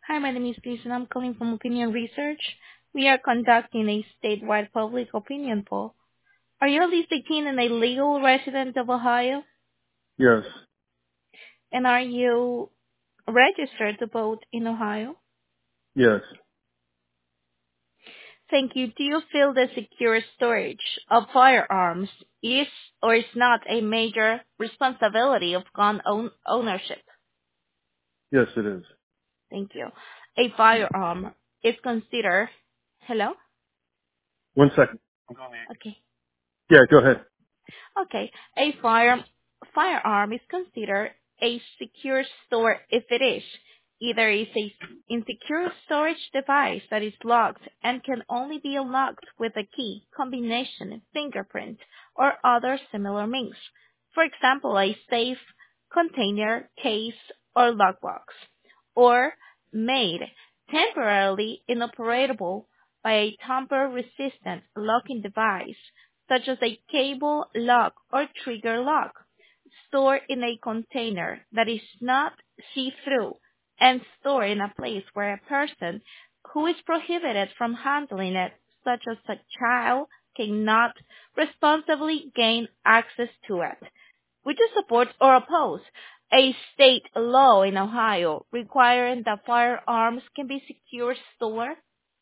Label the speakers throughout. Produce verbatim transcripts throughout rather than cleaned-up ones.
Speaker 1: Hi, my name is Liz, and I'm calling from Opinion Research. We are conducting a statewide public opinion poll. Are you at least eighteen and a legal resident of Ohio?
Speaker 2: Yes.
Speaker 1: And are you registered to vote in Ohio?
Speaker 2: Yes.
Speaker 1: Thank you. Do you feel the secure storage of firearms is or is not a major responsibility of gun own- ownership?
Speaker 2: Yes, it is.
Speaker 1: Thank you. A firearm is considered... Hello?
Speaker 2: One second.
Speaker 1: Okay.
Speaker 2: Yeah, go ahead.
Speaker 1: Okay. A fire, firearm is considered a secure store if it is either is a insecure storage device that is locked and can only be unlocked with a key, combination, fingerprint, or other similar means. For example, a safe, container, case, or lockbox. Or made temporarily inoperable by a tamper-resistant locking device such as a cable lock or trigger lock, stored in a container that is not see-through and stored in a place where a person who is prohibited from handling it, such as a child, cannot responsibly gain access to it. Would you support or oppose a state law in Ohio requiring that firearms can be secure stored?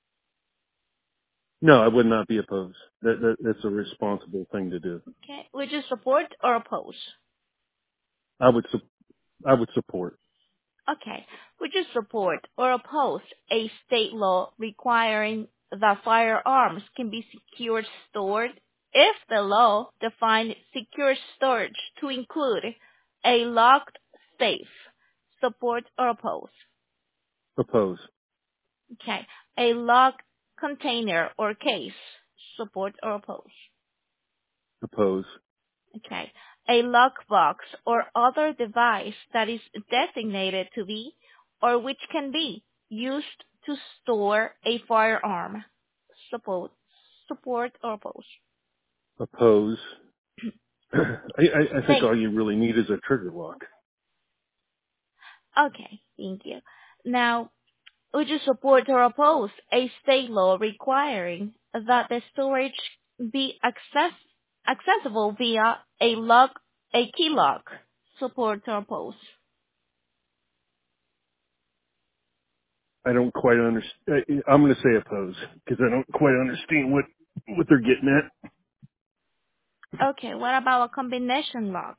Speaker 2: No, I would not be opposed. That, that that's a responsible thing to do.
Speaker 1: Okay. Would you support or oppose?
Speaker 2: I would su- I would support.
Speaker 1: Okay. Would you support or oppose a state law requiring that firearms can be secure stored if the law defined secure storage to include a locked safe? Support or oppose?
Speaker 2: Oppose.
Speaker 1: Okay. A locked container or case? Support or oppose?
Speaker 2: Oppose.
Speaker 1: Okay. A lockbox or other device that is designated to be or which can be used to store a firearm. Support, support or oppose.
Speaker 2: Oppose. I, I I think
Speaker 1: Thank.
Speaker 2: all you really need is a trigger lock.
Speaker 1: Okay. Thank you. Now, would you support or oppose a state law requiring that the storage be access, accessible via a lock, a key lock? Support or oppose.
Speaker 2: I don't quite understand. I'm going to say oppose because I don't quite understand what what they're getting at.
Speaker 1: Okay, what about a combination lock?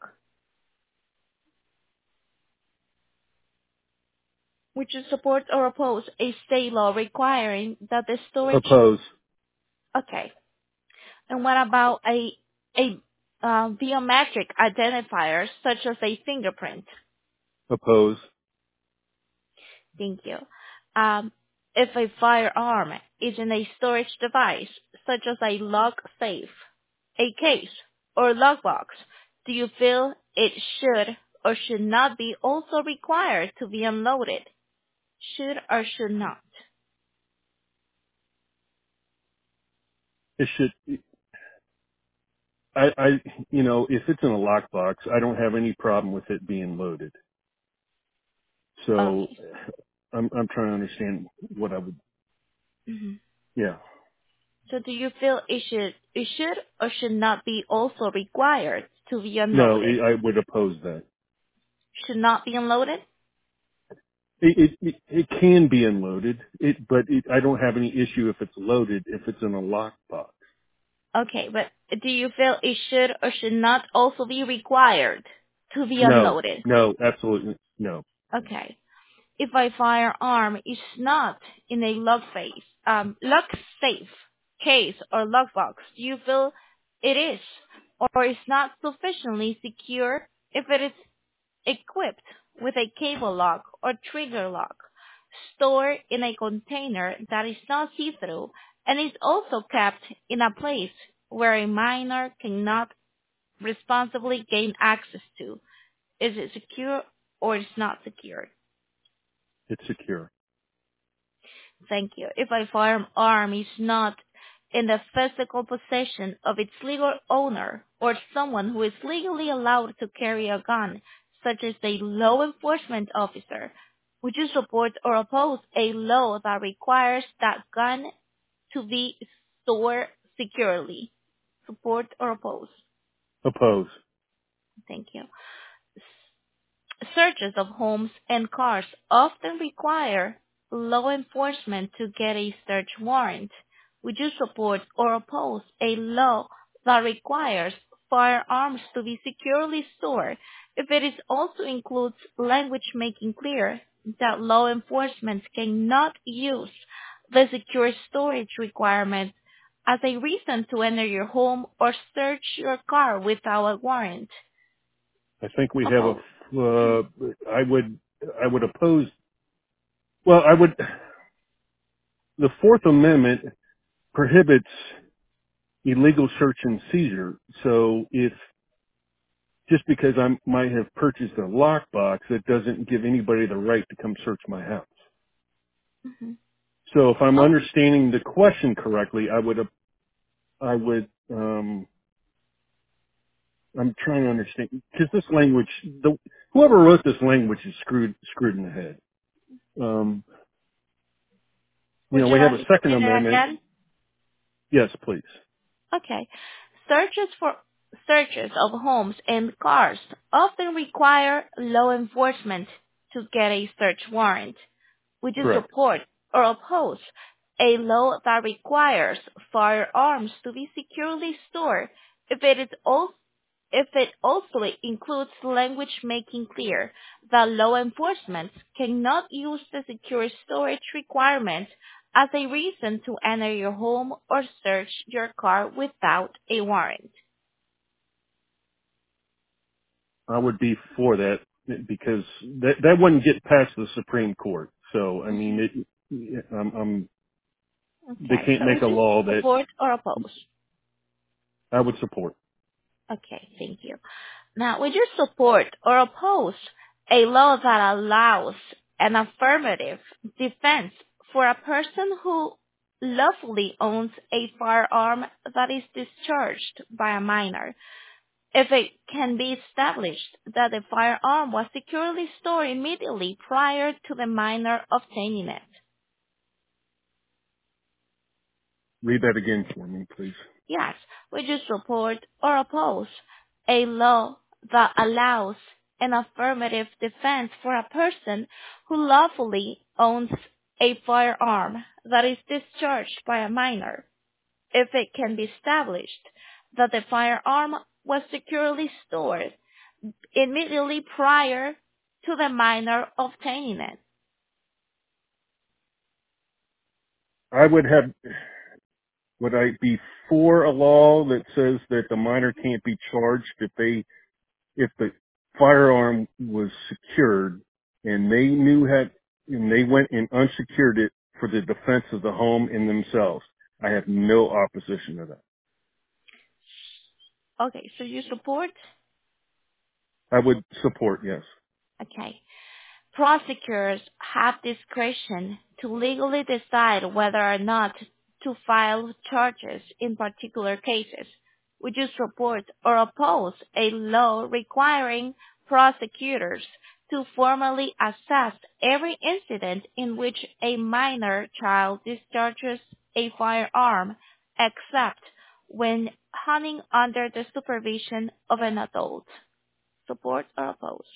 Speaker 1: Would you support or oppose a state law requiring that the storage...
Speaker 2: Oppose.
Speaker 1: Okay. And what about a a uh, biometric identifier such as a fingerprint?
Speaker 2: Oppose.
Speaker 1: Thank you. Um, if a firearm is in a storage device such as a lock safe, a case, or lockbox, do you feel it should or should not be also required to be unloaded? Should or should not?
Speaker 2: It should. I, I, you know, if it's in a lockbox, I don't have any problem with it being loaded. So
Speaker 1: Okay.
Speaker 2: I'm, I'm trying to understand what I would,
Speaker 1: Mhm.
Speaker 2: yeah.
Speaker 1: So do you feel it should it should or should not be also required to be
Speaker 2: No,
Speaker 1: unloaded?
Speaker 2: I would oppose that.
Speaker 1: Should not be unloaded?
Speaker 2: It, it, it, it can be unloaded, it, but it, I don't have any issue if it's loaded, if it's in a lockbox.
Speaker 1: Okay, but do you feel it should or should not also be required to be
Speaker 2: No,
Speaker 1: unloaded?
Speaker 2: no, absolutely no.
Speaker 1: Okay. If a firearm is not in a lock face, um, lock safe case or lockbox, do you feel it is or is not sufficiently secure if it is equipped with a cable lock or trigger lock, stored in a container that is not see-through and is also kept in a place where a minor cannot responsibly gain access to? Is it secure or is not secure?
Speaker 2: It's secure.
Speaker 1: Thank you. If a firearm is not in the physical possession of its legal owner or someone who is legally allowed to carry a gun, such as a law enforcement officer, Would you support or oppose a law that requires that gun to be stored securely? Support or oppose?
Speaker 2: Oppose.
Speaker 1: Thank you. Searches of homes and cars often require law enforcement to get a search warrant. Would you support or oppose a law that requires firearms to be securely stored if it is also includes language making clear that law enforcement cannot use the secure storage requirement as a reason to enter your home or search your car without a warrant?
Speaker 2: I think we have a.
Speaker 1: Oppose.
Speaker 2: Uh, I would. I would oppose. Well, I would. The Fourth Amendment prohibits illegal search and seizure. So if just because I might have purchased a lockbox, that doesn't give anybody the right to come search my house.
Speaker 1: Mm-hmm.
Speaker 2: So if I'm
Speaker 1: Oh,
Speaker 2: understanding the question correctly, I would. I would. Um, I'm trying to understand because this language, the whoever wrote this language is screwed screwed in the head. Um, you
Speaker 1: would
Speaker 2: know,
Speaker 1: you
Speaker 2: we have
Speaker 1: like
Speaker 2: a
Speaker 1: me to
Speaker 2: Second
Speaker 1: read it
Speaker 2: Amendment.
Speaker 1: again?
Speaker 2: Yes, please.
Speaker 1: Okay. Searches for searches of homes and cars often require law enforcement to get a search warrant. Would you
Speaker 2: Correct.
Speaker 1: support or oppose a law that requires firearms to be securely stored if it is also if it also includes language making clear that law enforcement cannot use the secure storage requirement as a reason to enter your home or search your car without a warrant?
Speaker 2: I would be for that because that that wouldn't get past the Supreme Court. So I
Speaker 1: hmm
Speaker 2: mean, it, I'm, I'm they
Speaker 1: Okay,
Speaker 2: can't
Speaker 1: so
Speaker 2: make
Speaker 1: would
Speaker 2: a
Speaker 1: you
Speaker 2: law that
Speaker 1: support or oppose?
Speaker 2: I would support.
Speaker 1: Okay, thank you. Now, would you support or oppose a law that allows an affirmative defense for a person who lawfully owns a firearm that is discharged by a minor, if it can be established that the firearm was securely stored immediately prior to the minor obtaining it?
Speaker 2: Read that again for me, please.
Speaker 1: Yes, would you support or oppose a law that allows an affirmative defense for a person who lawfully owns a firearm that is discharged by a minor, if it can be established that the firearm was securely stored immediately prior to the minor obtaining it?
Speaker 2: I would have. Would I be for a law that says that the minor can't be charged if they if the firearm was secured and they knew had and they went and unsecured it for the defense of the home and themselves? I have no opposition to that.
Speaker 1: Okay, so you support?
Speaker 2: I would support, yes.
Speaker 1: Okay. Prosecutors have discretion to legally decide whether or not to file charges in particular cases. Would you support or oppose a law requiring prosecutors to formally assess every incident in which a minor child discharges a firearm, except when hunting under the supervision of an adult? Support or oppose?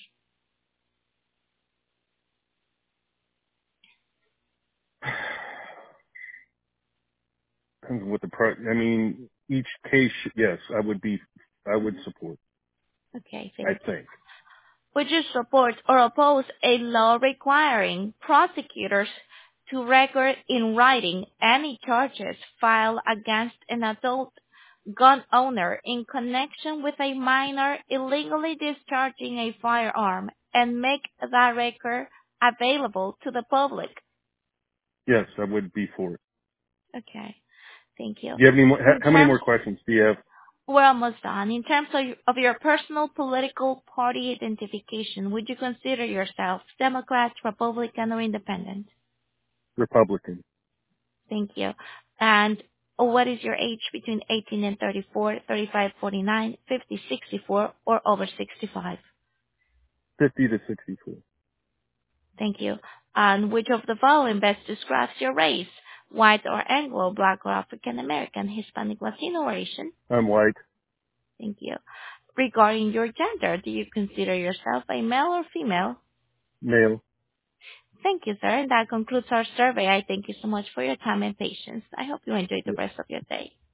Speaker 2: Depends on what the pro- I mean, each case, yes, I would be, I would support.
Speaker 1: Okay,
Speaker 2: I
Speaker 1: thank you.
Speaker 2: think.
Speaker 1: Would you support or oppose a law requiring prosecutors to record in writing any charges filed against an adult gun owner in connection with a minor illegally discharging a firearm and make that record available to the public?
Speaker 2: Yes, I would be for it.
Speaker 1: Okay, thank you.
Speaker 2: Do you have any more?
Speaker 1: In
Speaker 2: How many
Speaker 1: terms
Speaker 2: more questions do you have?
Speaker 1: We're almost done. In terms of, of your personal political party identification, would you consider yourself Democrat, Republican, or Independent?
Speaker 2: Republican.
Speaker 1: Thank you. And what is your age between eighteen and thirty-four, thirty-five, forty-nine, fifty, sixty-four, or over sixty-five?
Speaker 2: fifty to sixty-four.
Speaker 1: Thank you. And which of the following best describes your race? White or Anglo, Black or African American, Hispanic, Latino, or Asian?
Speaker 2: I'm white.
Speaker 1: Thank you. Regarding your gender, do you consider yourself a male or female?
Speaker 2: Male.
Speaker 1: Thank you, sir. And that concludes our survey. I thank you so much for your time and patience. I hope you enjoy the rest of your day.